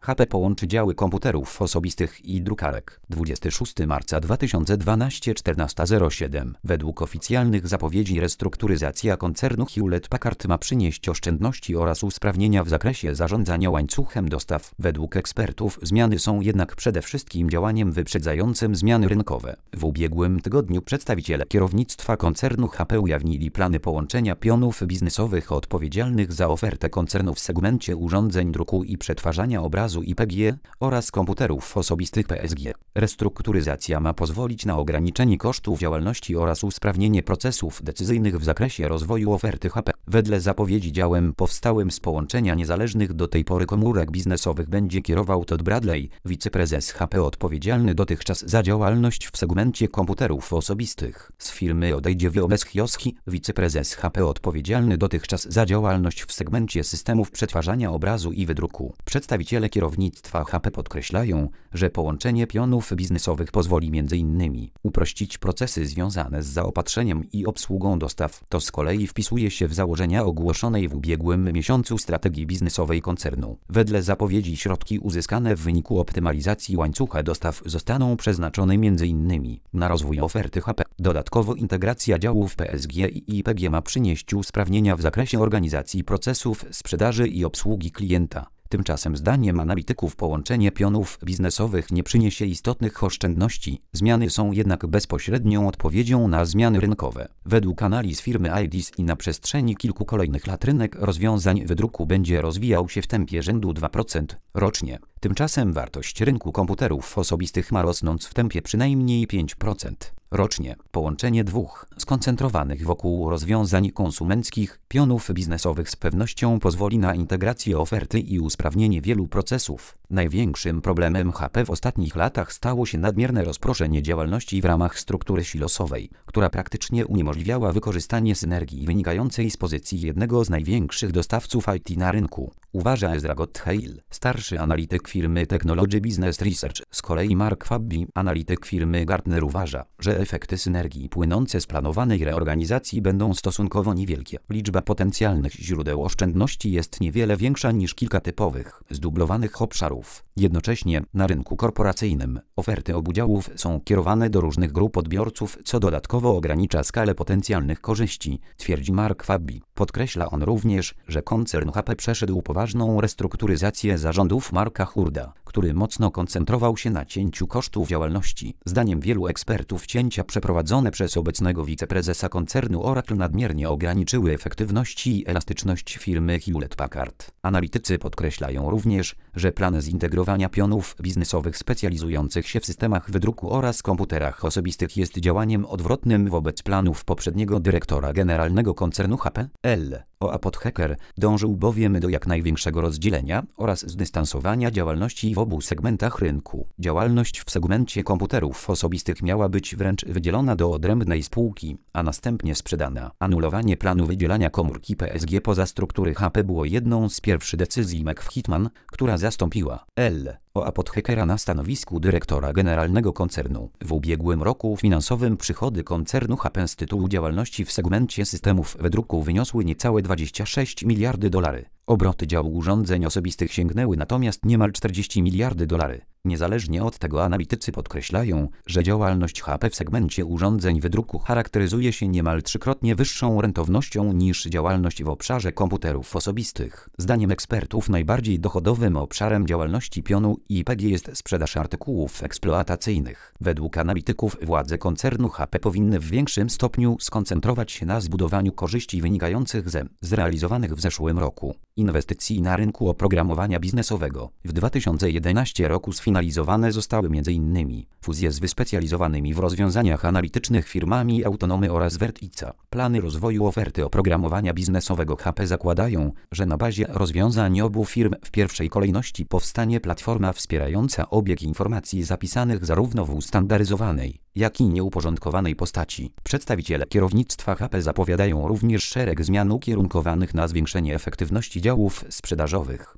HP połączy działy komputerów osobistych i drukarek. 26 marca 2012 14:07. Według oficjalnych zapowiedzi restrukturyzacja koncernu Hewlett-Packard ma przynieść oszczędności oraz usprawnienia w zakresie zarządzania łańcuchem dostaw. Według ekspertów zmiany są jednak przede wszystkim działaniem wyprzedzającym zmiany rynkowe. W ubiegłym tygodniu przedstawiciele kierownictwa koncernu HP ujawnili plany połączenia pionów biznesowych odpowiedzialnych za ofertę koncernu w segmencie urządzeń druku i przetwarzania obrazu IPG oraz komputerów osobistych PSG. Restrukturyzacja ma pozwolić na ograniczenie kosztów działalności oraz usprawnienie procesów decyzyjnych w zakresie rozwoju oferty HP. Wedle zapowiedzi działem powstałym z połączenia niezależnych do tej pory komórek biznesowych będzie kierował Todd Bradley, wiceprezes HP odpowiedzialny dotychczas za działalność w segmencie komputerów osobistych. Z firmy odejdzie Wioles Chioski, wiceprezes HP odpowiedzialny dotychczas za działalność w segmencie systemów przetwarzania obrazu i wydruku. Przedstawiciele kierownictwa HP podkreślają, że połączenie pionów biznesowych pozwoli m.in. uprościć procesy związane z zaopatrzeniem i obsługą dostaw. To z kolei wpisuje się w założenia ogłoszonej w ubiegłym miesiącu strategii biznesowej koncernu. Wedle zapowiedzi środki uzyskane w wyniku optymalizacji łańcucha dostaw zostaną przeznaczone m.in. na rozwój oferty HP. Dodatkowo integracja działów PSG i IPG ma przynieść usprawnienia w zakresie organizacji procesów sprzedaży i obsługi klienta. Tymczasem zdaniem analityków połączenie pionów biznesowych nie przyniesie istotnych oszczędności. Zmiany są jednak bezpośrednią odpowiedzią na zmiany rynkowe. Według analiz firmy IDC na przestrzeni kilku kolejnych lat rynek rozwiązań wydruku będzie rozwijał się w tempie rzędu 2% rocznie. Tymczasem wartość rynku komputerów osobistych ma rosnąć w tempie przynajmniej 5% rocznie. Połączenie dwóch skoncentrowanych wokół rozwiązań konsumenckich pionów biznesowych z pewnością pozwoli na integrację oferty i usprawnienie wielu procesów. Największym problemem HP w ostatnich latach stało się nadmierne rozproszenie działalności w ramach struktury silosowej, która praktycznie uniemożliwiała wykorzystanie synergii wynikającej z pozycji jednego z największych dostawców IT na rynku. Uważa Ezra Gottheil, starszy analityk firmy Technology Business Research. Z kolei Mark Fabby, analityk firmy Gartner, uważa, że efekty synergii płynące z planowanej reorganizacji będą stosunkowo niewielkie. Liczba potencjalnych źródeł oszczędności jest niewiele większa niż kilka typowych, zdublowanych obszarów. Jednocześnie na rynku korporacyjnym oferty obu działów są kierowane do różnych grup odbiorców, co dodatkowo ogranicza skalę potencjalnych korzyści, twierdzi Mark Fabby. Podkreśla on również, że koncern HP przeszedł poważną restrukturyzację zarządów Marka Hurda, który mocno koncentrował się na cięciu kosztów działalności. Zdaniem wielu ekspertów cięcia przeprowadzone przez obecnego wiceprezesa koncernu Oracle nadmiernie ograniczyły efektywność i elastyczność firmy Hewlett-Packard. Analitycy podkreślają również, że plan zintegrowania pionów biznesowych specjalizujących się w systemach wydruku oraz komputerach osobistych jest działaniem odwrotnym wobec planów poprzedniego dyrektora generalnego koncernu HP, L. Apothiker, dążył bowiem do jak największego rozdzielenia oraz zdystansowania działalności w obu segmentach rynku. Działalność w segmencie komputerów osobistych miała być wręcz wydzielona do odrębnej spółki, a następnie sprzedana. Anulowanie planu wydzielania komórki PSG poza struktury HP było jedną z pierwszych decyzji McHitman, która zastąpiła L. Apothickera na stanowisku dyrektora generalnego koncernu. W ubiegłym roku finansowym przychody koncernu HP z tytułu działalności w segmencie systemów wydruku wyniosły niecałe $26 miliardy. Obroty działu urządzeń osobistych sięgnęły natomiast niemal $40 miliardy. Niezależnie od tego analitycy podkreślają, że działalność HP w segmencie urządzeń wydruku charakteryzuje się niemal trzykrotnie wyższą rentownością niż działalność w obszarze komputerów osobistych. Zdaniem ekspertów najbardziej dochodowym obszarem działalności pionu IPG jest sprzedaż artykułów eksploatacyjnych. Według analityków władze koncernu HP powinny w większym stopniu skoncentrować się na zbudowaniu korzyści wynikających ze zrealizowanych w zeszłym roku inwestycji na rynku oprogramowania biznesowego. W 2011 roku sfinalizowane zostały m.in. fuzje z wyspecjalizowanymi w rozwiązaniach analitycznych firmami Autonomy oraz Vertica. Plany rozwoju oferty oprogramowania biznesowego HP zakładają, że na bazie rozwiązań obu firm w pierwszej kolejności powstanie platforma wspierająca obieg informacji zapisanych zarówno w ustandaryzowanej, jak i nieuporządkowanej postaci. Przedstawiciele kierownictwa HP zapowiadają również szereg zmian ukierunkowanych na zwiększenie efektywności działów sprzedażowych.